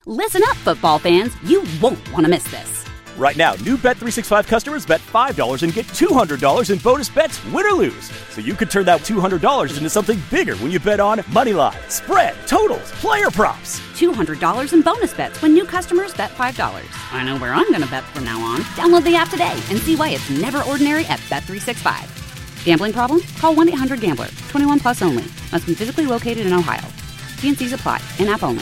Listen up, football fans. You won't want to miss this. Right now, new Bet365 customers bet $5 and get $200 in bonus bets, win or lose. So you could turn that $200 into something bigger when you bet on money line, spread, totals, player props. $200 in bonus bets when new customers bet $5. I know where I'm going to bet from now on. Download the app today and see why it's never ordinary at Bet365. Gambling problem? Call 1-800-GAMBLER. 21 plus only. Must be physically located in Ohio. T&Cs apply. In-app only.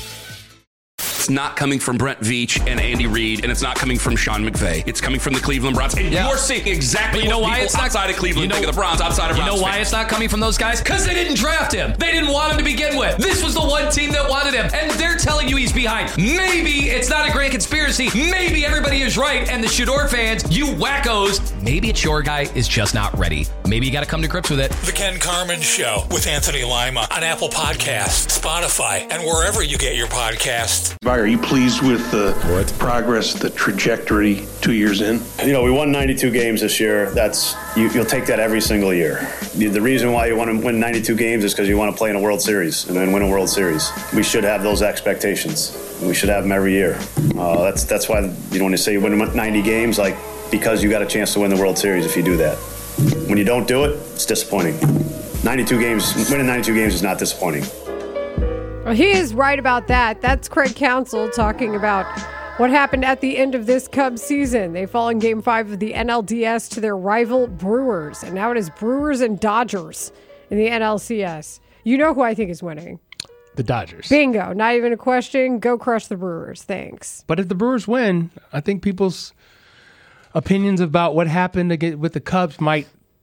It's not coming from Brent Veach and Andy Reid, and it's not coming from Sean McVay. It's coming from the Cleveland Browns. And you're seeing exactly what people outside of Cleveland think of the Browns, outside of Browns. You know why it's not coming from those guys? Because they didn't draft him. They didn't want him to begin with. This was the one team that wanted him, and they're telling you he's behind. Maybe it's not a grand conspiracy. Maybe everybody is right, and the Shador fans, you wackos, maybe it's your guy is just not ready. Maybe you got to come to grips with it. The Ken Carman Show with Anthony Lima on Apple Podcasts, Spotify, and wherever you get your podcasts. Are you pleased with the progress, the trajectory 2 years in? You know, we won 92 games this year. That's you'll take that every single year. The reason why you want to win 92 games is because you want to play in a World Series and then win a World Series. We should have those expectations. We should have them every year. That's why when you say you win 90 games, like because you got a chance to win the World Series if you do that. When you don't do it, it's disappointing. Winning 92 games is not disappointing. Well, he is right about that. That's Craig Counsell talking about what happened at the end of this Cubs season. They fall in Game 5 of the NLDS to their rival Brewers, and now it is Brewers and Dodgers in the NLCS. You know who I think is winning. The Dodgers. Bingo. Not even a question. Go crush the Brewers. Thanks. But if the Brewers win, I think people's opinions about what happened with the Cubs might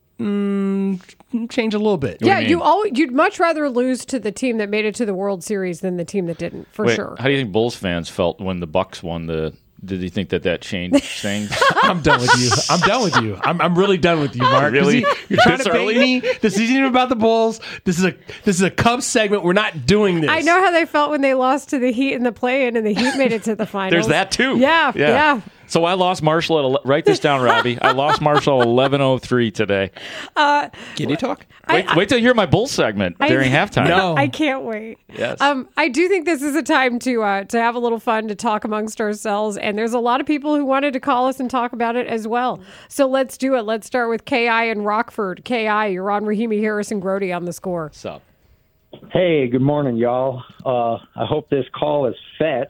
change a little bit. Yeah, you'd much rather lose to the team that made it to the World Series than the team that didn't, for sure. How do you think Bulls fans felt when the Bucks won Did you think that changed things? I'm done with you. I'm really done with you, Mark. Really? You're trying to bait me. This isn't even about the Bulls. This is a Cubs segment. We're not doing this. I know how they felt when they lost to the Heat in the play-in, and the Heat made it to the finals. There's that too. Yeah. So I lost Marshall write this down, Robbie. I lost Marshall 11:03 today. Can you talk? Wait till you hear my Bulls segment during halftime. No, I can't wait. Yes. I do think this is a time to have a little fun, to talk amongst ourselves, and there's a lot of people who wanted to call us and talk about it as well. So let's do it. Let's start with K.I. in Rockford. K.I., you're on Rahimi Harris and Grody on The Score. What's up? Hey, good morning, y'all. I hope this call is fetch.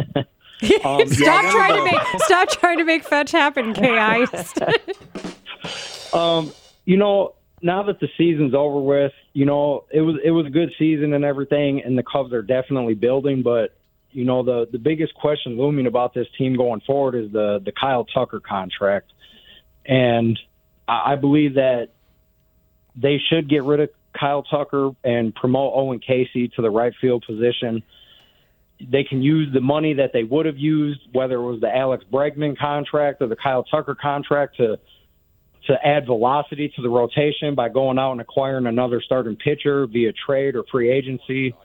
Stop trying to make fetch happen, K.I. Now that the season's over with, it was a good season and everything, and the Cubs are definitely building. But the biggest question looming about this team going forward is the Kyle Tucker contract, and I believe that they should get rid of Kyle Tucker and promote Owen Casey to the right field position. They can use the money that they would have used, whether it was the Alex Bregman contract or the Kyle Tucker contract, to add velocity to the rotation by going out and acquiring another starting pitcher via trade or free agency.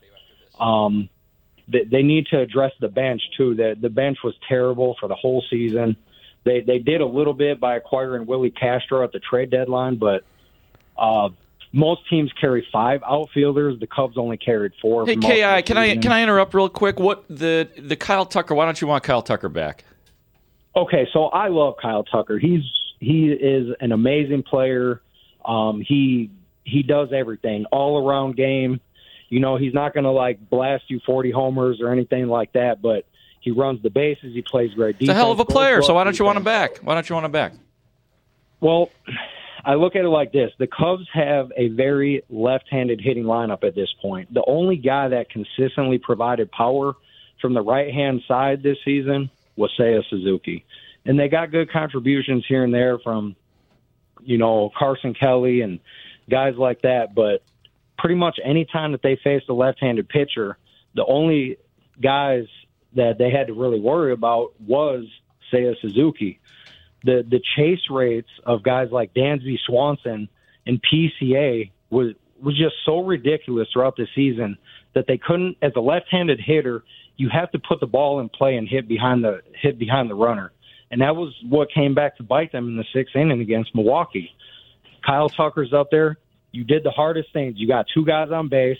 They need to address the bench, too. The bench was terrible for the whole season. They did a little bit by acquiring Willie Castro at the trade deadline, but most teams carry 5 outfielders. The Cubs only carried 4. Hey, K.I., can I interrupt real quick? What the Kyle Tucker? Why don't you want Kyle Tucker back? Okay, so I love Kyle Tucker. He is an amazing player. He does everything, all around game. He's not going to blast you 40 homers or anything like that, but he runs the bases. He plays great defense. He's a hell of a player. So why don't you want him back? Well, I look at it like this. The Cubs have a very left-handed hitting lineup at this point. The only guy that consistently provided power from the right-hand side this season was Seiya Suzuki. And they got good contributions here and there from, Carson Kelly and guys like that. But pretty much any time that they faced a left-handed pitcher, the only guys that they had to really worry about was Seiya Suzuki. The chase rates of guys like Dansby Swanson and PCA was just so ridiculous throughout the season that they couldn't, as a left-handed hitter, you have to put the ball in play and hit behind the runner. And that was what came back to bite them in the 6th inning against Milwaukee. Kyle Tucker's up there. You did the hardest things. You got 2 guys on base.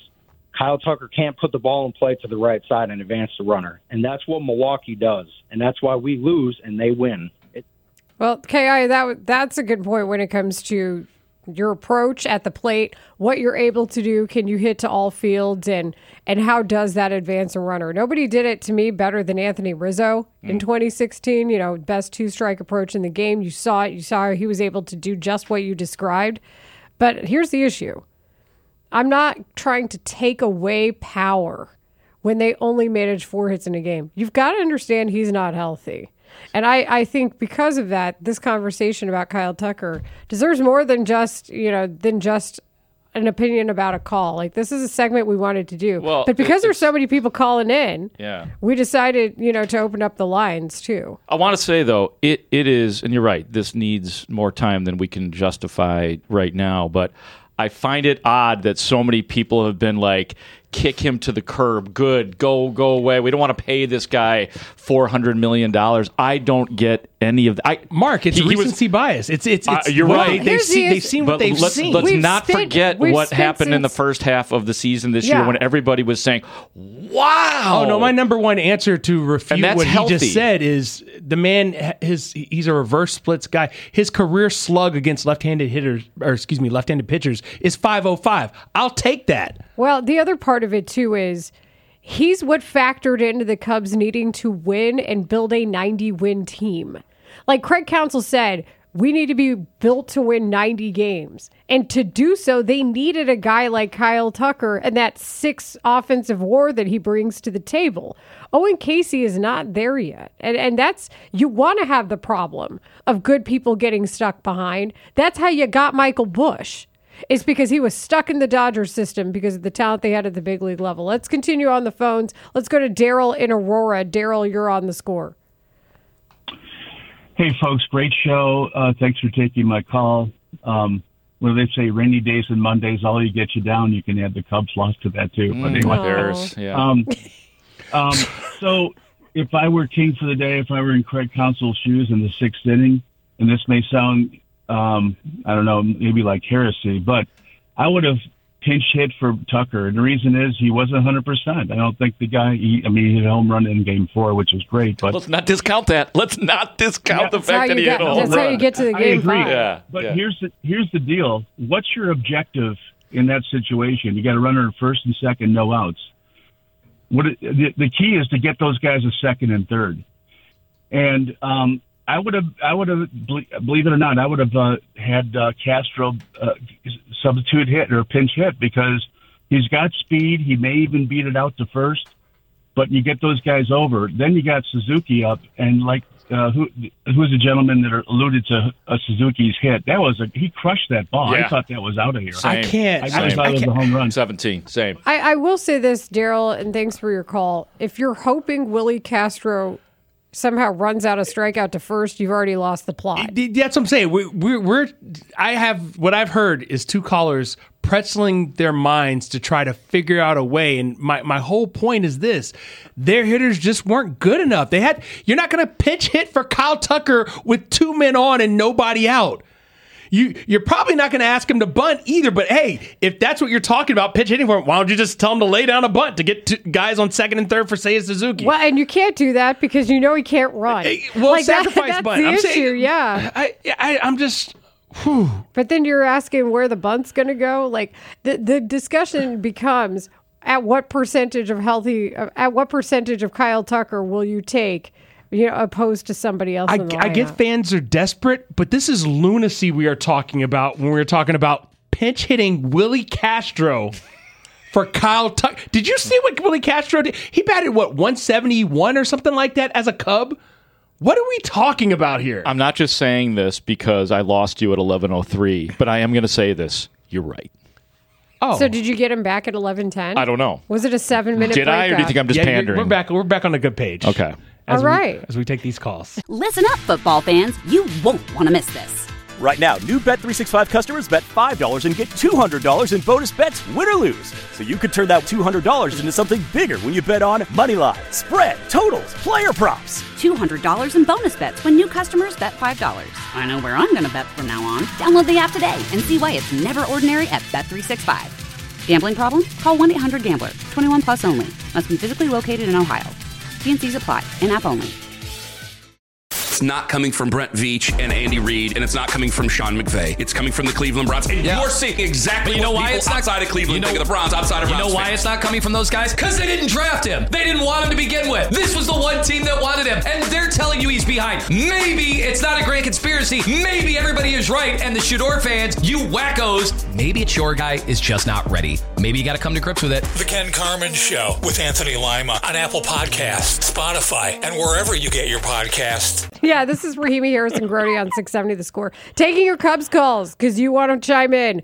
Kyle Tucker can't put the ball in play to the right side and advance the runner. And that's what Milwaukee does. And that's why we lose and they win. Well, K.I., that's a good point when it comes to your approach at the plate, what you're able to do, can you hit to all fields, and how does that advance a runner? Nobody did it to me better than Anthony Rizzo in 2016. Best two-strike approach in the game. You saw it. You saw he was able to do just what you described. But here's the issue. I'm not trying to take away power when they only manage 4 hits in a game. You've got to understand he's not healthy. And I think because of that, this conversation about Kyle Tucker deserves more than just an opinion about a call. Like, this is a segment we wanted to do. Well, but because there's so many people calling in, we decided, to open up the lines too. I want to say, though, it is, and you're right, this needs more time than we can justify right now, but I find it odd that so many people have been like, kick him to the curb. Good. Go away. We don't want to pay this guy $400 million. I don't get any of that. Mark, it's recency bias. It's you're right. They've seen what they've seen. Let's not forget what happened in the first half of the season this year when everybody was saying, wow. Oh, no, my number one answer to refute what healthy. He just said is the man, he's a reverse splits guy. His career slug against left-handed pitchers is .505. I'll take that. Well, the other part of it, too, is he's what factored into the Cubs needing to win and build a 90-win team. Like Craig Counsell said, we need to be built to win 90 games. And to do so, they needed a guy like Kyle Tucker and that 6 offensive WAR that he brings to the table. Owen Casey is not there yet. And that's, you want to have the problem of good people getting stuck behind. That's how you got Michael Busch. It's because he was stuck in the Dodgers system because of the talent they had at the big league level. Let's continue on the phones. Let's go to Daryl in Aurora. Daryl, you're on the score. Hey, folks, great show. Thanks for taking my call. What do they say? Rainy days and Mondays, all you get you down. You can add the Cubs loss to that, too. But anyway, so if I were king for the day, if I were in Craig Counsell's shoes in the 6th inning, and this may sound I don't know, maybe like heresy, but I would have pinch hit for Tucker. And the reason is he wasn't 100%. I don't think the guy, he hit a home run in game 4, which was great. But let's not discount that. Let's not discount the fact that he hit a home run. That's how you get to the game 5. Yeah, but here's the deal. What's your objective in that situation? You got a runner at first and second, no outs. The key is to get those guys a second and third. And, I would have, believe it or not, I would have had Castro substitute hit or pinch hit because he's got speed. He may even beat it out to first, but you get those guys over. Then you got Suzuki up, and like who's the gentleman that alluded to Suzuki's hit? He crushed that ball. Yeah. I thought that was out of here. Same. I thought it was a home run. 17, same. I will say this, Daryl, and thanks for your call. If you're hoping Willie Castro somehow runs out a strikeout to first, you've already lost the plot. That's what I'm saying. What I've heard is 2 callers pretzeling their minds to try to figure out a way. And my whole point is this: their hitters just weren't good enough. You're not going to pitch hit for Kyle Tucker with 2 men on and nobody out. You're probably not going to ask him to bunt either, but hey, if that's what you're talking about, pitch hitting for him, why don't you just tell him to lay down a bunt to get guys on second and third for Seiya Suzuki? Well, and you can't do that because he can't run. Sacrifice bunt. That's the issue, yeah. I'm just... Whew. But then you're asking where the bunt's going to go. Like the discussion becomes at what percentage of Kyle Tucker will you take? Opposed to somebody else. I get fans are desperate, but this is lunacy we are talking about when we're talking about pinch hitting Willie Castro for Kyle Tucker. Did you see what Willie Castro did? He batted, 171 or something like that as a Cub? What are we talking about here? I'm not just saying this because I lost you at 11:03, but I am going to say this. You're right. Oh. So did you get him back at 11:10? I don't know. Was it a 7-minute Did I, or do you think I'm just pandering? We're back on a good page. Okay. All right. As we take these calls. Listen up, football fans. You won't want to miss this. Right now, new Bet365 customers bet $5 and get $200 in bonus bets, win or lose. So you could turn that $200 into something bigger when you bet on Moneyline, spread, totals, player props. $200 in bonus bets when new customers bet $5. I know where I'm going to bet from now on. Download the app today and see why it's never ordinary at Bet365. Gambling problem? Call 1-800-GAMBLER. 21 plus only. Must be physically located in Ohio. T&Cs apply. In-app only. It's not coming from Brent Veach and Andy Reid, and it's not coming from Sean McVay. It's coming from the Cleveland Browns. And you're seeing exactly you know what why people it's not outside of Cleveland think of the Browns, outside of Browns You know why fans. it's not coming from those guys? Because they didn't draft him. They didn't want him to begin with. This was the one team that wanted him, and they're telling you he's behind. Maybe it's not a grand conspiracy. Maybe everybody is right, and the Shador fans, you wackos, maybe it's your guy is just not ready. Maybe you got to come to grips with it. The Ken Carman Show with Anthony Lima on Apple Podcasts, Spotify, and wherever you get your podcasts. Yeah, this is Rahimi Harrison Grody on 670 The Score. Taking your Cubs calls because you want to chime in.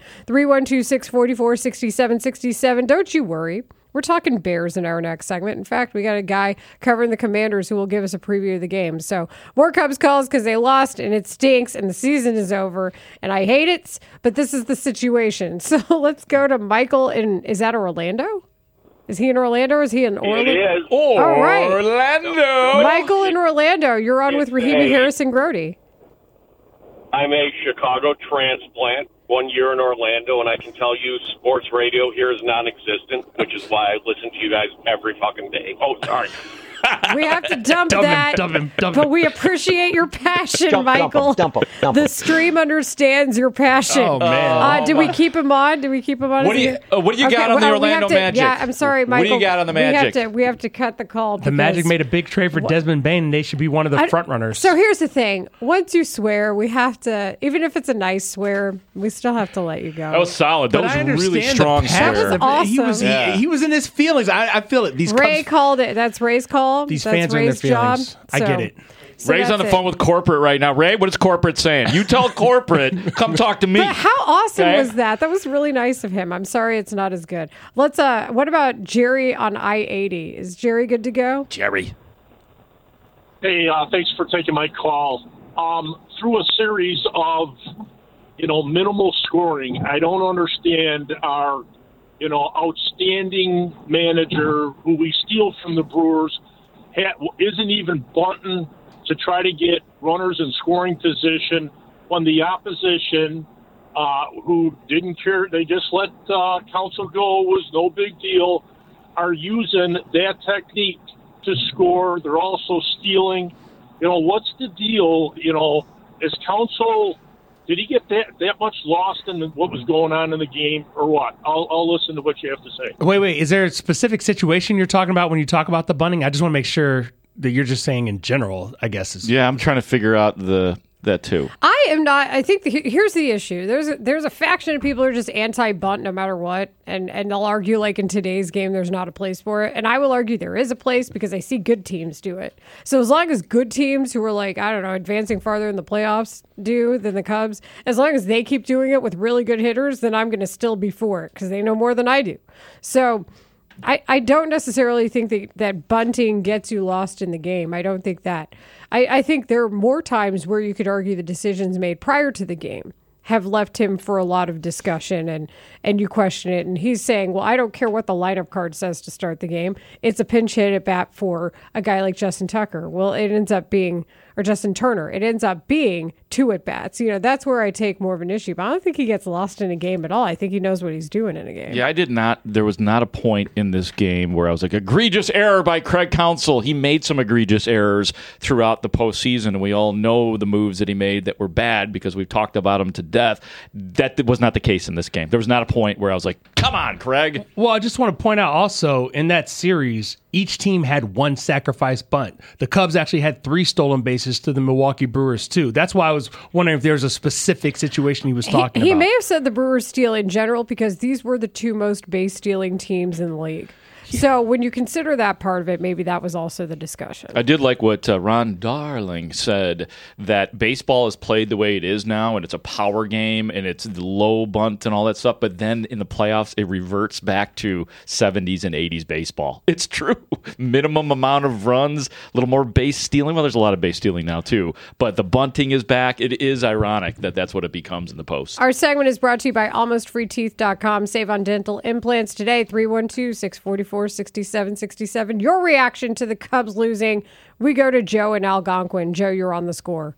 312-644-6767. Don't you worry. We're talking Bears in our next segment. In fact, we got a guy covering the Commanders who will give us a preview of the game. So more Cubs calls because they lost and it stinks and the season is over and I hate it, but this is the situation. So let's go to Michael is that Orlando? Is he in Orlando or is he in Orlando? It is. All right. Orlando. Michael in Orlando. You're on with Rahimi Harrison Grody. I'm a Chicago transplant, 1 year in Orlando, and I can tell you sports radio here is non-existent, which is why I listen to you guys every fucking day. Oh, sorry. We have to dump that, but we appreciate your passion, Michael. Dump him. The stream understands your passion. Oh, man. Did we keep him on? What do you got on the Orlando Magic? Yeah, I'm sorry, Michael. What do you got on the Magic? We have to cut the call. The Magic made a big trade for Desmond Bain, and they should be one of the front runners. So here's the thing. Once you swear, we have to, even if it's a nice swear, we still have to let you go. That was solid. That was really strong swear. That was awesome. He was in his feelings. I feel it. Ray called it. That's Ray's call. These That's fans are in their feelings. job. I get it. So Ray's on the phone with corporate right now. Ray, what is corporate saying? You tell corporate, come talk to me. But how awesome Okay? was that? That was really nice of him. I'm sorry it's not as good. Let's what about Jerry on I-80? Is Jerry good to go? Jerry. Hey, thanks for taking my call. Through a series of, minimal scoring, I don't understand our, outstanding manager who we steal from the Brewers isn't even bunting to try to get runners in scoring position when the opposition, who didn't care, they just let Counsell go, was no big deal, are using that technique to score. They're also stealing. What's the deal? Is Counsell, did he get that much lost in what was going on in the game or what? I'll listen to what you have to say. Wait. Is there a specific situation you're talking about when you talk about the bunting? I just want to make sure that you're just saying in general, I guess. Yeah, I'm trying to figure out that too. I am not. I think here's the issue. There's a faction of people who are just anti-bunt no matter what, and they'll argue like in today's game there's not a place for it, and I will argue there is a place because I see good teams do it. So as long as good teams who are like, I don't know, advancing farther in the playoffs do than the Cubs, as long as they keep doing it with really good hitters, then I'm going to still be for it because they know more than I do. So I don't necessarily think that bunting gets you lost in the game. I don't think that. I think there are more times where you could argue the decisions made prior to the game have left him for a lot of discussion and you question it. And he's saying, well, I don't care what the lineup card says to start the game. It's a pinch hit at bat for a guy like Justin Tucker. Well, it ends up being, or Justin Turner, it ends up being 2 at bats. That's where I take more of an issue. But I don't think he gets lost in a game at all. I think he knows what he's doing in a game. Yeah, there was not a point in this game where I was like, egregious error by Craig Counsell. He made some egregious errors throughout the postseason, and we all know the moves that he made that were bad because we've talked about them to death. That was not the case in this game. There was not a point where I was like, come on, Craig. Well, I just want to point out also, in that series, each team had 1 sacrifice bunt. The Cubs actually had 3 stolen bases to the Milwaukee Brewers, too. That's why I was wondering if there was a specific situation he was talking about. He may have said the Brewers steal in general because these were the 2 most base-stealing teams in the league. So when you consider that part of it, maybe that was also the discussion. I did like what Ron Darling said, that baseball is played the way it is now, and it's a power game, and it's the low bunt and all that stuff, but then in the playoffs, it reverts back to 70s and 80s baseball. It's true. Minimum amount of runs, a little more base stealing. Well, there's a lot of base stealing now, too, but the bunting is back. It is ironic that that's what it becomes in the post. Our segment is brought to you by AlmostFreeTeeth.com. Save on dental implants today, 312-644-6767. Your reaction to the Cubs losing. We go to Joe in Algonquin. Joe, you're on the score.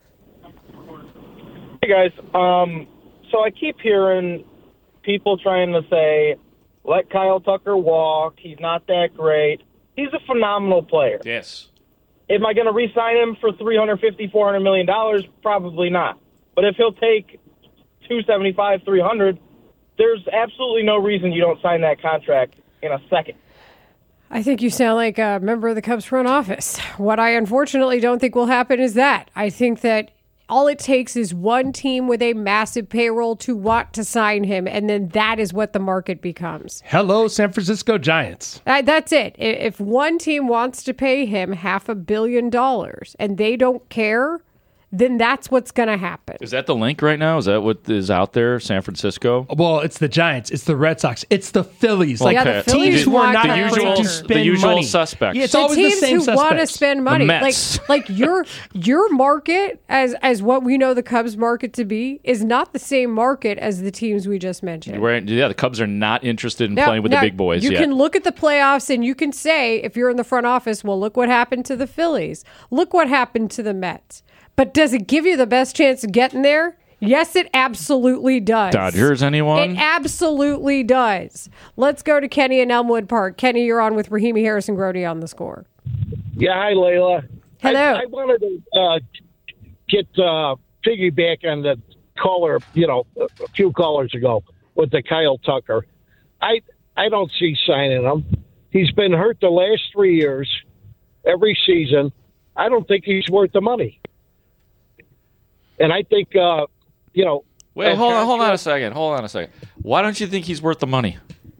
Hey, guys. So I keep hearing people trying to say, let Kyle Tucker walk. He's not that great. He's a phenomenal player. Yes. Am I going to re-sign him for $350, $400 million? Probably not. But if he'll take $275, $300, there's absolutely no reason you don't sign that contract in a second. I think you sound like a member of the Cubs front office. What I unfortunately don't think will happen is that. I think that all it takes is one team with a massive payroll to want to sign him, and then that is what the market becomes. Hello, San Francisco Giants. That's it. If one team wants to pay him $500 million and they don't care, then that's what's going to happen. Is that the link right now? Is that what is out there, San Francisco? Well, it's the Giants. It's the Red Sox. It's the Phillies. Okay. The Phillies teams who are not the afraid to spend the usual money. suspects. Yeah, it's the always teams the same who suspects. want to spend money. The Mets. Like your market, as what we know the Cubs market to be, is not the same market as the teams we just mentioned. Yeah, the Cubs are not interested in playing with the big boys you yet. can look at the playoffs and you can say, if you're in the front office, well, look what happened to the Phillies. Look what happened to the Mets. But does it give you the best chance of getting there? Yes, it absolutely does. Dodgers, anyone? It absolutely does. Let's go to Kenny in Elmwood Park. Kenny, you're on with Rahimi Harrison Grody on The Score. Yeah, hi, Layla. Hello. I wanted to get piggyback on the caller, a few callers ago with the Kyle Tucker. I don't see signing him. He's been hurt the last 3 years, every season. I don't think he's worth the money. And I think, Wait, hold on a second. Why don't you think he's worth the money?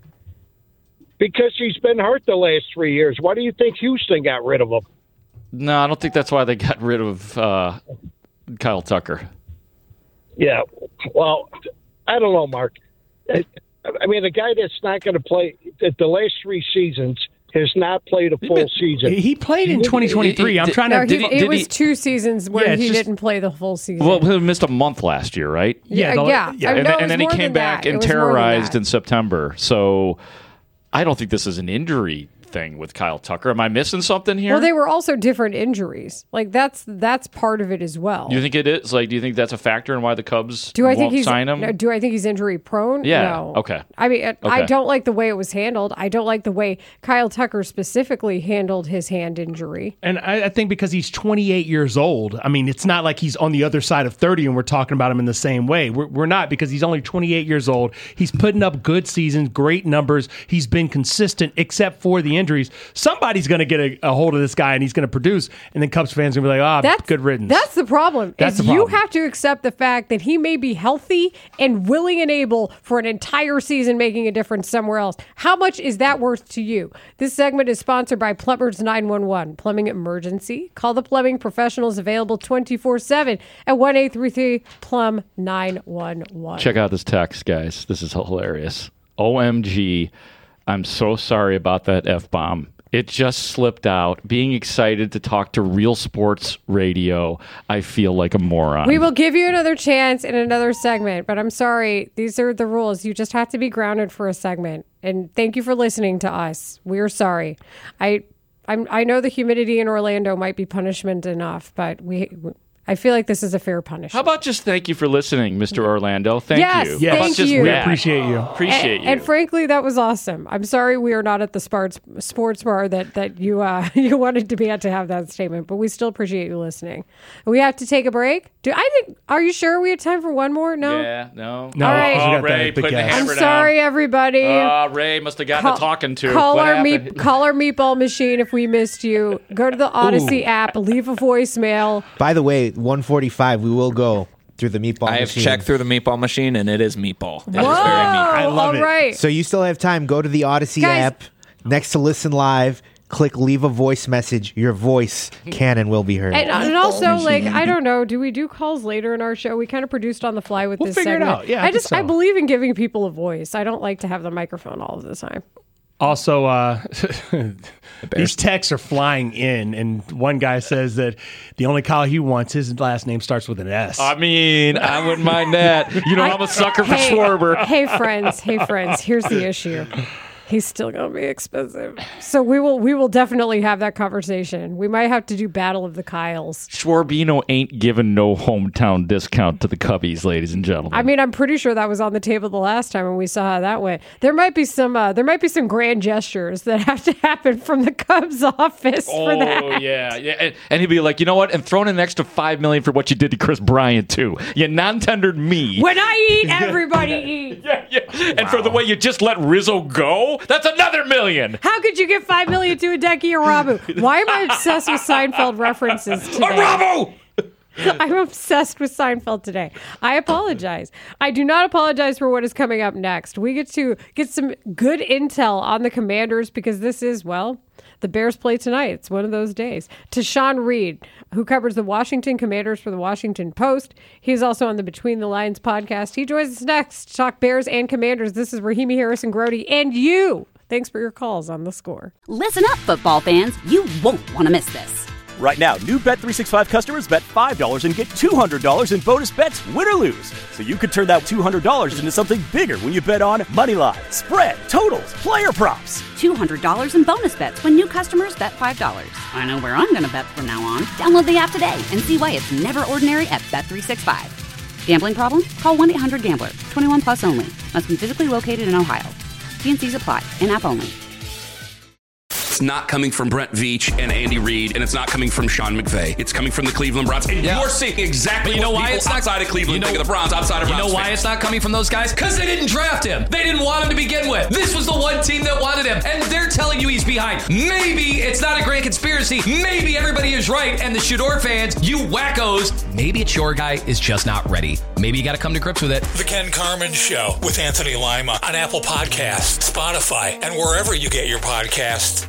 Because he's been hurt the last 3 years. Why do you think Houston got rid of him? No, I don't think that's why they got rid of Kyle Tucker. Yeah, well, I don't know, Mark. I mean, a guy that's not going to play the last 3 seasons has not played a full season. He played in 2023. I'm trying to... It was 2 seasons where he didn't play the full season. Well, he missed a month last year, right? Yeah. And then he came back and terrorized in September. So I don't think this is an injury thing with Kyle Tucker. Am I missing something here? Well, they were also different injuries. Like that's part of it as well. Do you think it is? Like, do you think that's a factor in why the Cubs won't sign him? Do I think he's injury prone? Yeah. No. Okay. I mean, I don't like the way it was handled. I don't like the way Kyle Tucker specifically handled his hand injury. And I think because he's 28 years old, I mean, it's not like he's on the other side of 30 and we're talking about him in the same way. We're not, because he's only 28 years old. He's putting up good seasons, great numbers. He's been consistent except for the injuries. Somebody's going to get a hold of this guy and he's going to produce, and then Cubs fans are going to be like, good riddance. That's the problem. That's the You problem. have to accept the fact that he may be healthy and willing and able for an entire season making a difference somewhere else. How much is that worth to you? This segment is sponsored by Plumbers 911. Plumbing emergency? Call the plumbing professionals, available 24/7 at 1-833-PLUM-911. Check out this text, guys. This is hilarious. OMG, I'm so sorry about that F-bomb. It just slipped out. Being excited to talk to Real Sports Radio, I feel like a moron. We will give you another chance in another segment, but I'm sorry. These are the rules. You just have to be grounded for a segment. And thank you for listening to us. We are sorry. I know the humidity in Orlando might be punishment enough, but I feel like this is a fair punishment. How about just thank you for listening, Mr. Orlando? Thank Yes, you. yes. How about Thank just you. We that? appreciate you. Appreciate you. And frankly, that was awesome. I'm sorry we are not at the sports bar that you you wanted to be at to have that statement, but we still appreciate you listening. We have to take a break. Are you sure we have time for one more? No. Yeah, no. No, All right. Oh, Ray, putting the hammer I'm sorry, down. everybody. Ray must have gotten a talking to. Call What our happened? call our meatball machine if we missed you. Go to the Odyssey app, leave a voicemail. By the way, 1:45, we will go through the meatball I have machine. checked through the meatball machine, and it is meatball. It is Whoa, very meatball. I love it. all right. So you still have time. Go to the Odyssey Guys. app. Next to Listen Live, click Leave a Voice Message. Your voice can and will be heard. And also, like, I don't know, do we do calls later in our show? We kind of produced on the fly with We'll this figure it segment. out. Yeah, I think so. I believe in giving people a voice. I don't like to have the microphone all of the time. Also, these texts are flying in, and one guy says that the only Kyle he wants, his last name starts with an S. I mean, I wouldn't mind that. You know, I'm a sucker for Schwarber. Hey, friends. Here's the issue. He's still going to be expensive. So we will definitely have that conversation. We might have to do Battle of the Kyles. Schwarbino ain't giving no hometown discount to the Cubbies, ladies and gentlemen. I mean, I'm pretty sure that was on the table the last time when we saw how that went. There might be some grand gestures that have to happen from the Cubs office for that. Oh yeah. And he'd be like, you know what? And thrown in an extra $5 million for what you did to Chris Bryant too. You non-tendered me. When I eat, everybody eats. Yeah. And for the way you just let Rizzo go, that's another $1 million. How could you give $5 million to Hideki Arabu? Why am I obsessed with Seinfeld references today? Arabu! I'm obsessed with Seinfeld today. I apologize. I do not apologize for what is coming up next. We get to get some good intel on the Commanders because this is, well, the Bears play tonight. It's one of those days. To Sean Reed, who covers the Washington Commanders for the Washington Post. He's also on the Between the Lines podcast. He joins us next to talk Bears and Commanders. This is Rahimi Harrison-Grody and you. Thanks for your calls on The Score. Listen up, football fans. You won't want to miss this. Right now, new Bet365 customers bet $5 and get $200 in bonus bets, win or lose. So you could turn that $200 into something bigger when you bet on moneyline, spread, totals, player props. $200 in bonus bets when new customers bet $5. I know where I'm going to bet from now on. Download the app today and see why it's never ordinary at Bet365. Gambling problem? Call 1-800-GAMBLER. 21 plus only. Must be physically located in Ohio. T&Cs apply. In-app only. It's not coming from Brent Veach and Andy Reid, and it's not coming from Sean McVay. It's coming from the Cleveland Browns. And you're seeing exactly you know what why people it's not outside of Cleveland think of the Browns, outside of Browns. You know why fans. it's not coming from those guys? Because they didn't draft him. They didn't want him to begin with. This was the one team that wanted him, and they're telling you he's behind. Maybe it's not a grand conspiracy. Maybe everybody is right, and the Shador fans, you wackos, maybe it's your guy is just not ready. Maybe you got to come to grips with it. The Ken Carman Show with Anthony Lima on Apple Podcasts, Spotify, and wherever you get your podcasts.